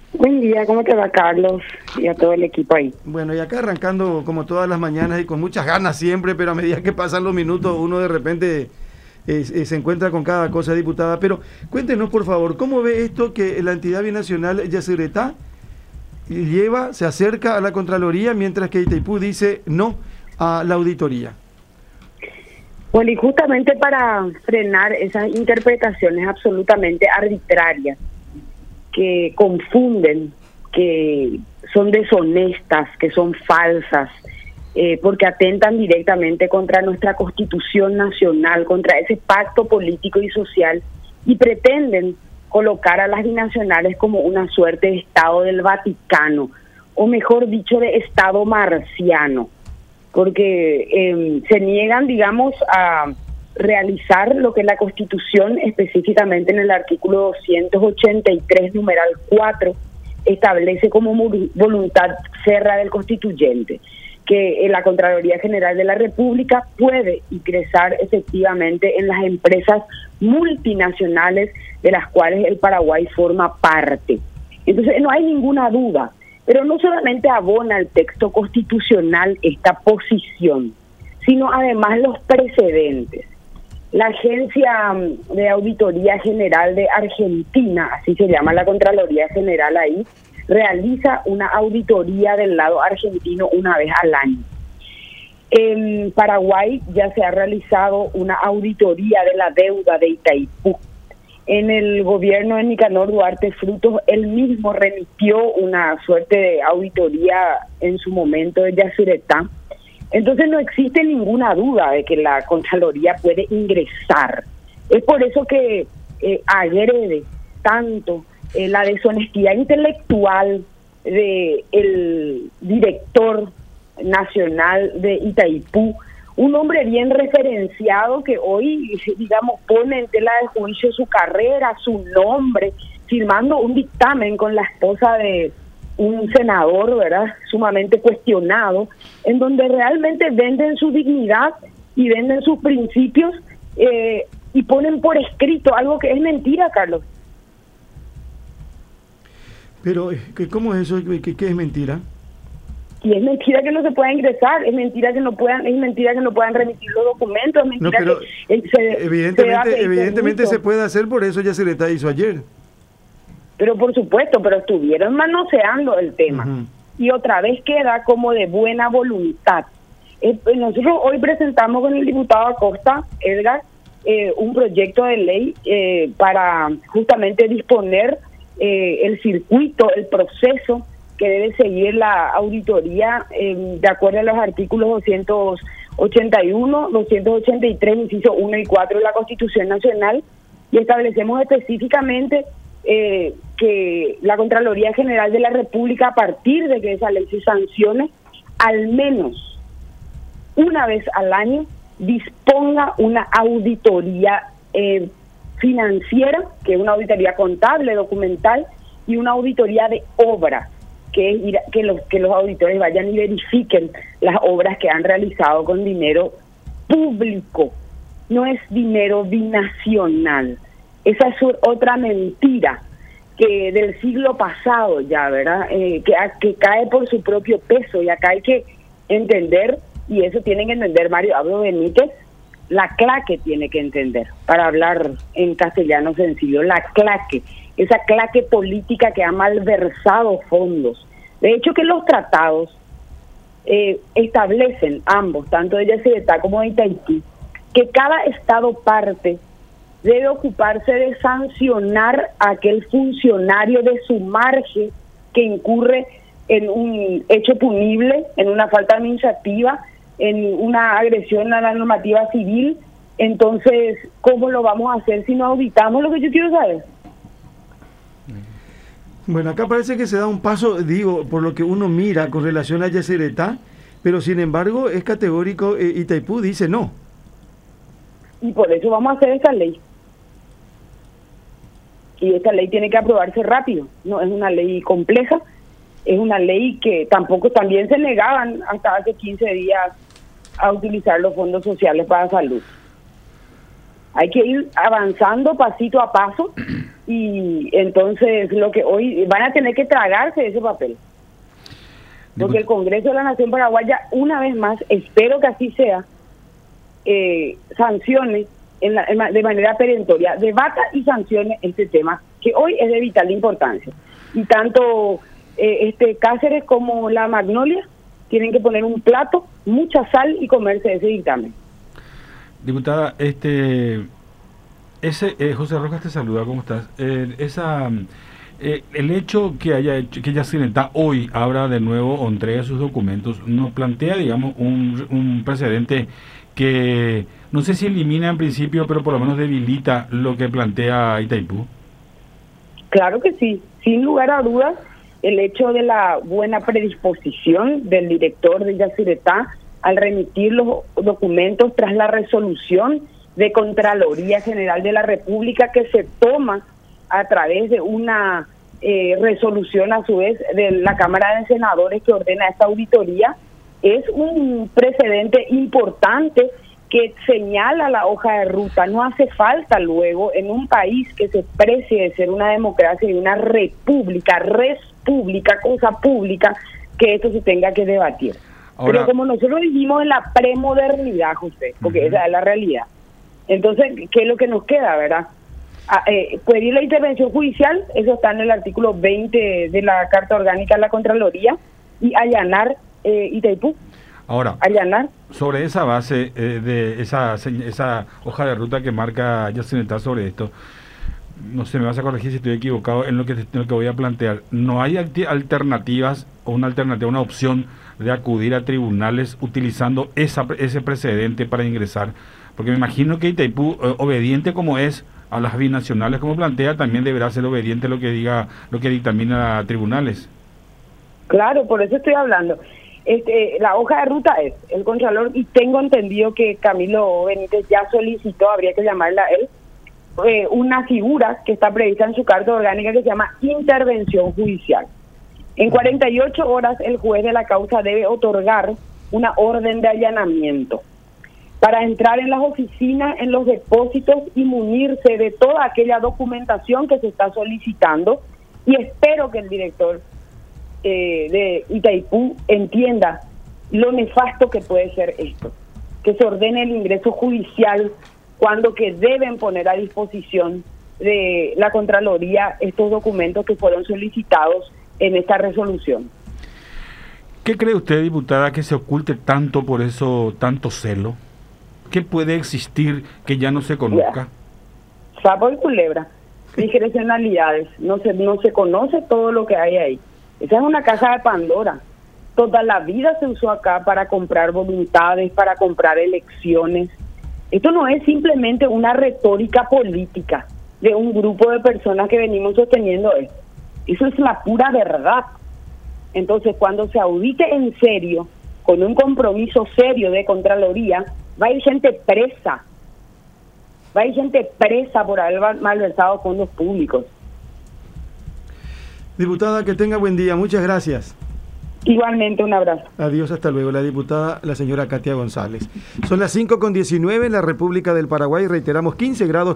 Buen día, ¿cómo te va, Carlos? Y a todo el equipo ahí. Bueno, y acá arrancando como todas las mañanas y con muchas ganas siempre, pero a medida que pasan los minutos uno de repente se encuentra con cada cosa, diputada. Pero cuéntenos, por favor, ¿cómo ve esto que la entidad binacional Yacyretá se acerca a la Contraloría, mientras que Itaipú dice no a la auditoría? Bueno, y justamente para frenar esas interpretaciones absolutamente arbitrarias que confunden, que son deshonestas, que son falsas, porque atentan directamente contra nuestra Constitución Nacional, contra ese pacto político y social, y pretenden colocar a las binacionales como una suerte de Estado del Vaticano, o mejor dicho, de Estado marciano, porque se niegan, digamos, a realizar lo que la Constitución, específicamente en el artículo 283, numeral 4, establece como voluntad férrea del constituyente, que la Contraloría General de la República puede ingresar efectivamente en las empresas multinacionales de las cuales el Paraguay forma parte. Entonces no hay ninguna duda, pero no solamente abona el texto constitucional esta posición, sino además los precedentes. La Agencia de Auditoría General de Argentina, así se llama la Contraloría General ahí, realiza una auditoría del lado argentino una vez al año. En Paraguay ya se ha realizado una auditoría de la deuda de Itaipú. En el gobierno de Nicanor Duarte Frutos, él mismo remitió una suerte de auditoría en su momento de Yacyretá. Entonces no existe ninguna duda de que la Contraloría puede ingresar. Es por eso que agrede tanto la deshonestidad intelectual del director nacional de Itaipú, un hombre bien referenciado que hoy, digamos, pone en tela de juicio su carrera, su nombre, firmando un dictamen con la esposa de un senador, ¿verdad?, sumamente cuestionado, en donde realmente venden su dignidad y venden sus principios y ponen por escrito algo que es mentira, Carlos. Pero, ¿cómo es eso? ¿Qué es mentira? Y es mentira que no se pueda ingresar, es mentira que no puedan remitir los documentos, es mentira no, pero que evidentemente se puede hacer, por eso Yacyretá hizo ayer. Pero por supuesto, pero estuvieron manoseando el tema. Y otra vez queda como de buena voluntad. Nosotros hoy presentamos con el diputado Acosta, Edgar, un proyecto de ley para justamente disponer el circuito, el proceso que debe seguir la auditoría de acuerdo a los artículos 281, 283, inciso 1 y 4 de la Constitución Nacional, y establecemos específicamente que la Contraloría General de la República, a partir de que esa ley se sancione, al menos una vez al año disponga una auditoría financiera, que es una auditoría contable, documental, y una auditoría de obra, que es que los auditores vayan y verifiquen las obras que han realizado con dinero público, no es dinero binacional. Esa es otra mentira que del siglo pasado ya, ¿verdad? Que cae por su propio peso, y acá hay que entender, y eso tiene que entender Mario Abdo Benítez, la claque tiene que entender, para hablar en castellano sencillo, la claque, esa claque política que ha malversado fondos. De hecho, que los tratados establecen ambos, tanto de Yacyretá como de Itaipú, que cada Estado parte debe ocuparse de sancionar a aquel funcionario de su margen que incurre en un hecho punible, en una falta administrativa, en una agresión a la normativa civil. Entonces, ¿cómo lo vamos a hacer si no auditamos? Lo que yo quiero saber. Bueno, acá parece que se da un paso, digo, por lo que uno mira con relación a Yacyretá, pero sin embargo es categórico, Itaipú dice no. Y por eso vamos a hacer esta ley. Y esta ley tiene que aprobarse rápido, no es una ley compleja, es una ley que también se negaban hasta hace 15 días a utilizar los fondos sociales para salud. Hay que ir avanzando pasito a paso y entonces lo que hoy van a tener que tragarse ese papel. Porque el Congreso de la Nación Paraguaya, una vez más, espero que así sea, sancione de manera perentoria, debata y sancione este tema, que hoy es de vital importancia. Y tanto Cáceres como la Magnolia tienen que poner un plato, mucha sal y comerse ese dictamen. Diputada, José Rojas te saluda, ¿cómo estás? El hecho que Yacyretá hoy abra de nuevo o entregue sus documentos nos plantea, digamos, un precedente que no sé si elimina en principio, pero por lo menos debilita lo que plantea Itaipú. Claro que sí, sin lugar a dudas, el hecho de la buena predisposición del director de Yacyretá al remitir los documentos tras la resolución de Contraloría General de la República que se toma a través de una resolución a su vez de la Cámara de Senadores que ordena esta auditoría, es un precedente importante que señala la hoja de ruta. No hace falta luego en un país que se precie de ser una democracia y una república, cosa pública, que esto se tenga que debatir. Ahora, pero como nosotros vivimos en la premodernidad, José, porque esa es la realidad, entonces, ¿qué es lo que nos queda, verdad? Pedir la intervención judicial, eso está en el artículo 20 de la Carta Orgánica de la Contraloría, y allanar Itaipú. Ahora, allanar. Sobre esa base de esa hoja de ruta que marca Yacyretá sobre esto, no sé, me vas a corregir si estoy equivocado en lo que voy a plantear. ¿No hay alternativas o una opción de acudir a tribunales utilizando ese precedente para ingresar? Porque me imagino que Itaipú, obediente como es a las binacionales, como plantea, también deberá ser obediente a lo que dictamina tribunales. Claro, por eso estoy hablando. La hoja de ruta es el Contralor, y tengo entendido que Camilo Benítez ya solicitó, habría que llamarla a él, una figura que está prevista en su Carta Orgánica que se llama intervención judicial. En 48 horas el juez de la causa debe otorgar una orden de allanamiento para entrar en las oficinas, en los depósitos y munirse de toda aquella documentación que se está solicitando, y espero que el director de Itaipú entienda lo nefasto que puede ser esto, que se ordene el ingreso judicial cuando que deben poner a disposición de la Contraloría estos documentos que fueron solicitados en esta resolución. ¿Qué cree usted, diputada, que se oculte tanto por eso, tanto celo? ¿Qué puede existir que ya no se conozca? Sapo y culebra, discrecionalidades, no se conoce todo lo que hay ahí. Esa es una caja de Pandora. Toda la vida se usó acá para comprar voluntades, para comprar elecciones. Esto no es simplemente una retórica política de un grupo de personas que venimos sosteniendo esto. Eso es la pura verdad. Entonces, cuando se audite en serio, con un compromiso serio de Contraloría, va a ir gente presa. Va a ir gente presa por haber malversado fondos públicos. Diputada, que tenga buen día. Muchas gracias. Igualmente, un abrazo. Adiós, hasta luego. La diputada, la señora Katia González. Son las 5:19 en la República del Paraguay. Reiteramos 15 grados.